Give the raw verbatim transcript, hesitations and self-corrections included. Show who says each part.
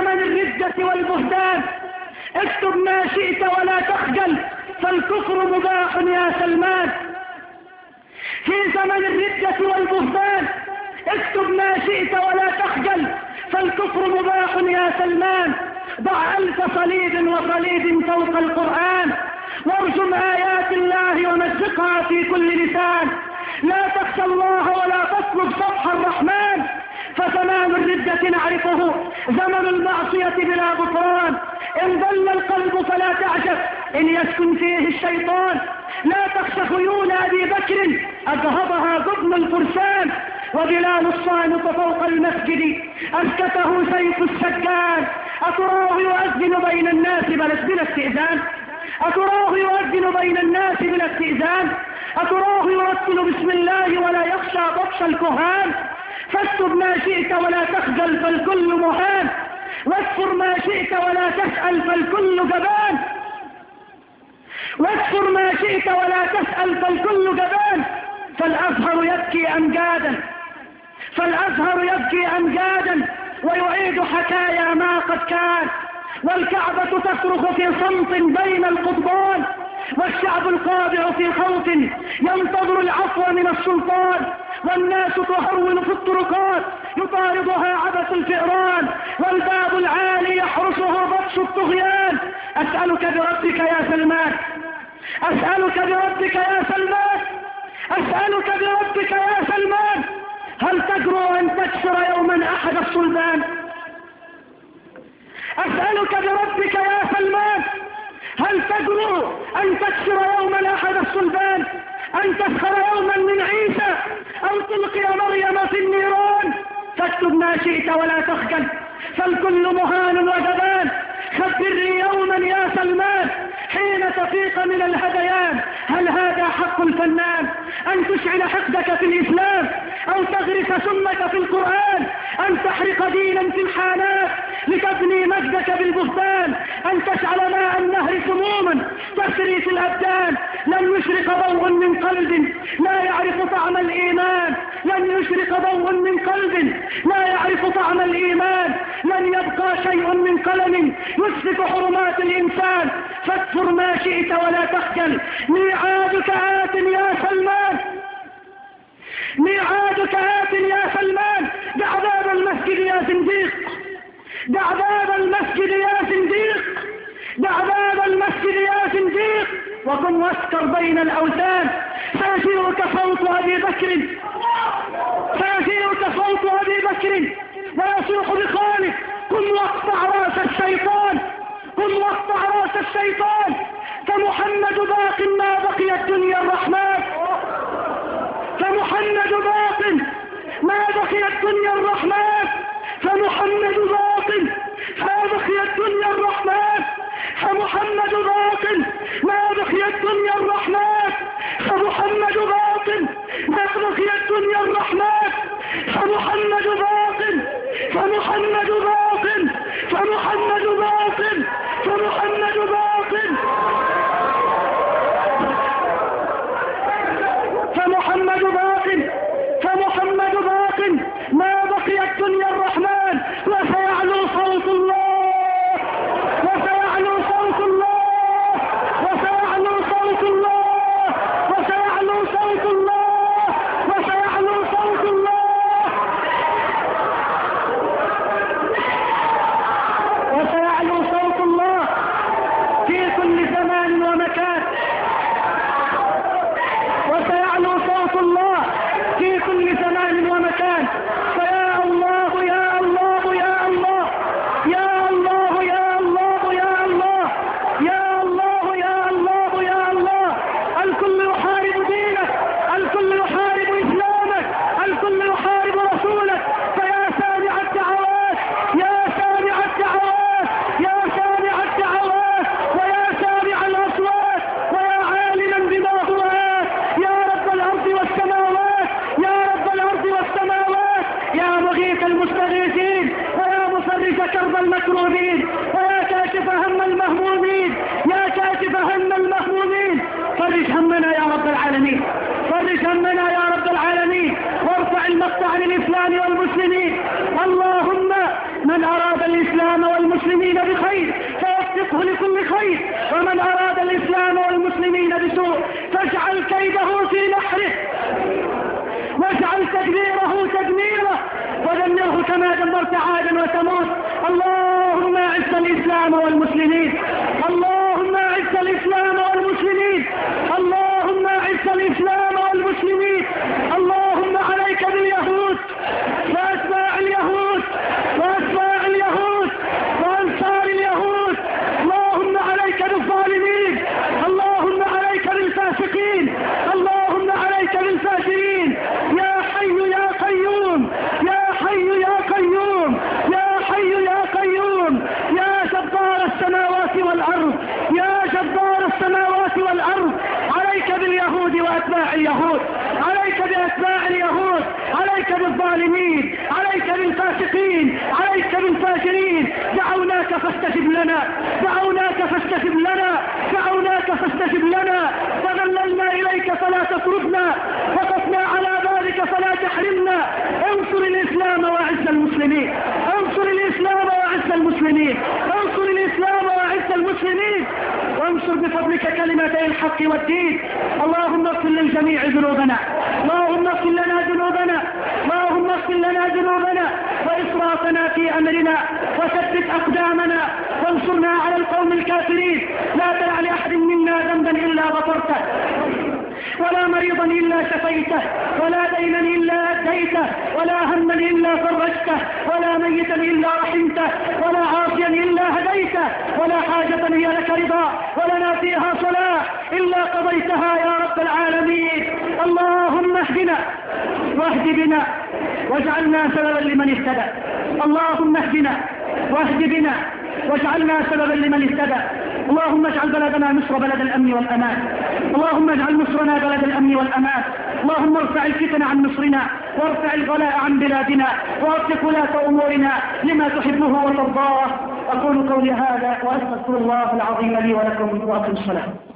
Speaker 1: زمن الردة والبهتان اكتب ما شئت ولا تخجل فالكفر مباح يا سلمان. في زمن الردة والبهتان اكتب ما شئت ولا تخجل فالكفر مباح يا سلمان. ضع ألف صليب وصليب فوق القرآن وارجم آيات الله ومزقها في كل لسان. لا تخشى الله ولا تطلب سطح الرحمن فزمان الردة نعرفه زمن المعصية بلا غفران. إن ضل القلب فلا تعجب إن يسكن فيه الشيطان. لا تخشى خيول أبي بكر أذهبها ضمن الفرسان وبلال الصامت فوق المسجد أسكته سيف السجان. أتراه يؤذن بين الناس بلا استئذان أتراه يؤذن بين الناس بلا استئذان أتراه يرتل بسم الله ولا يخشى بطش الكهان. فاكتب ما شئت ولا تخجل فالكل مهان واذكر ما شئت ولا تسأل فالكل جبان واذكر ما شئت ولا تسأل فالكل جبان. فالأزهر يبكي أمجادا فالأزهر يبكي أمجادا ويعيد حكايا ما قد كان. والكعبة تصرخ في صمت بين القضبان والشعب الخاضع في خوف ينتظر العفو من السلطان. والناس تهرول في الطرقات يطاردها عبث الفئران والباب العالي يحرسه بطش الطغيان. أسألك بربك يا سلمان أسألك بربك يا سلمان أسألك بربك يا سلمان هل تجرؤ أن تكسر يوما أحد الصلبان؟ أسألك بربك يا سلمان هل تجرؤ أن تكسر يوما أحد الصلبان؟ أن تسخر يوما من عيسى أو تلقي مريم في النيران. فاكتب ما شئت ولا تخجل فالكل مهان وجبان. خبرني يوما يا سلمان حين تفيق من الهذيان هل هذا حق الفنان أن تشعل حقدك في الإسلام أو تغرس سمك في القرآن أن تحرق دينا في الحانات لتبني مجدك بالبهتان أن تشعل ماء النهر سموما تسري في الأبدان. لن يشرق ضوء من قلب لا يعرف طعم الإيمان لن يشرق ضوء من قلب لا يعرف طعم الإيمان. لن يبقى شيء من قلم يسفك حرمات الإنسان. فاكفر ما شئت ولا تخجل ميعادك آت يا سلمان ميعادك آت يا سلمان. دع باب المسجد يا زنديق دع باب المسجد يا زنديق دع باب المسجد يا زنديق وكن واسكر بين الأوثان. سيجيئك صوت أبي بكر سيجيئك صوت أبي بكر ويصيح بقوله كن واقطع رأس الشيطان كن واقطع رأس الشيطان. فمحمد باق ما بقي الدنيا الرحمن فمحمد باق ما بقي الدنيا الرحمن فمحمد باق ما بقي الدنيا الرحمن فمحمد باق ما بقي الدنيا الرحمن فمحمد باق ما بقي الدنيا الرحمن فمحمد باق فمحمد باق فمحمد باق فمحمد باق فمحمد باق فمحمد باق ما بقي الدنيا الرحمن. وسيعلو صوت الله وسيعلو صوت الله وسيعلو صوت الله وسيعلو صوت الله وسيعلو صوت الله وسيعلو صوت الله في كل زمان ومكان وسيعلو صوت الله في كل زمان ومكان. فيا الله يا الله يا الله يا الله يا الله يا الله يا الله يا الله يا الله. الكل يحارب دينك الكل يحارب إسلامك الكل يحارب رسولك. فيا سامع الدعوات يا سامع الدعوات يا سامع الدعوات ويا سامع الأصوات ويا عالما بما هو آت يا رب الأرض والسماوات يا رب الأرض والسماوات يا مغيث المستغيثين ويا مفرج كرب المكروبين ويا كاشف هم المهمومين يا كاشف هم المهمومين. فرج همنا يا رب العالمين فرج همنا يا رب العالمين وارفع المقطع عن الإسلام والمسلمين. اللهم من أراد الإسلام والمسلمين بخير فوفقه لكل خير، ومن أراد الإسلام والمسلمين بسوء فاجعل كيده في نحره واجعل تدبيره تدميره ودمره كما دمرت عادا وثمود. اللهم اعز الإسلام والمسلمين، اللهم اعز الإسلام والمسلمين، اللهم اعز الإسلام والمسلمين. اللهم عليك باليهود وأتباع اليهود وأتباع اليهود وأنصار اليهود، اللهم عليك بالظالمين، اللهم عليك بالفاسقين، اللهم عليك بالفاجرين. يا حي يا قيوم، يا حي يا قيوم، يا حي يا قيوم، يا جبار السماوات والأرض، يا جبار السماوات والأرض. عليك باليهود وأتباع اليهود، عليك بأتباع اليهود، عليك بالظالمين، عليك بالفاسقين، عليك بالفاجرين. دعوناك فاستجب لنا، دعوناك فاستجب لنا، دعوناك فاستجب لنا. تذللنا إليك فلا تطردنا، وقفنا على ذلك فلا تحرمنا. انصر الإسلام وأعز المسلمين، انصر الإسلام وأعز المسلمين، انصر الإسلام وأعز المسلمين، وانصر بفضلك كلمتي الحق والدين. اللهم اغفر للجميع ذنوبنا، اللهم اغفر لنا ذنوبنا، اللهم اغفر لنا ذنوبنا وإسرافنا في أمرنا، وثبت أقدامنا وانصرنا على القوم الكافرين. لا تدع لأحد منا ذنبا إلا غفرته، ولا مريضا إلا شفيته، ولا دينا إلا أديته، ولا هما إلا فرجته، ولا ميتا إلا رحمته، ولا عاصيا إلا هديته، ولا حاجة هي لك رضا ولنا فيها صلاح إلا قضيتها يا رب العالمين. اللهم اهدنا واهد بنا واجعلنا سببا لمن اهتدى، اللهم اهدنا واهد بنا واجعلنا سببا لمن اهتدى. اللهم اجعل بلدنا مصر بلد الأمن والأمان، اللهم اجعل مصرنا بلد الأمن والأمان. اللهم ارفع الفتن عن مصرنا، وارفع الغلاء عن بلادنا، وأصلح ولاة أمورنا لما تحبه وترضاه. أقول قولي هذا وأستغفر الله العظيم لي ولكم، وأقم الصلاة.